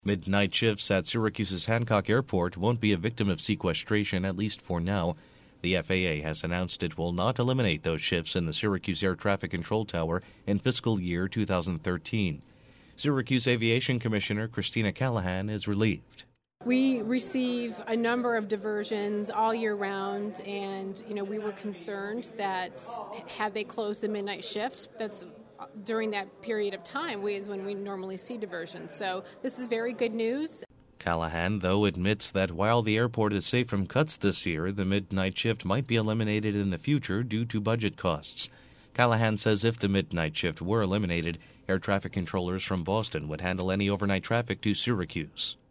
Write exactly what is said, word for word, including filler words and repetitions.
Midnight shifts at Syracuse's Hancock Airport won't be a victim of sequestration, at least for now. The F A A has announced it will not eliminate those shifts in the Syracuse Air Traffic Control Tower in fiscal year two thousand thirteen. Syracuse Aviation Commissioner Christina Callahan is relieved. We receive a number of diversions all year round, and you know we were concerned that had they closed the midnight shift, that's during that period of time is when we normally see diversions. So this is very good news. Callahan, though, admits that while the airport is safe from cuts this year, the midnight shift might be eliminated in the future due to budget costs. Callahan says if the midnight shift were eliminated, air traffic controllers from Boston would handle any overnight traffic to Syracuse.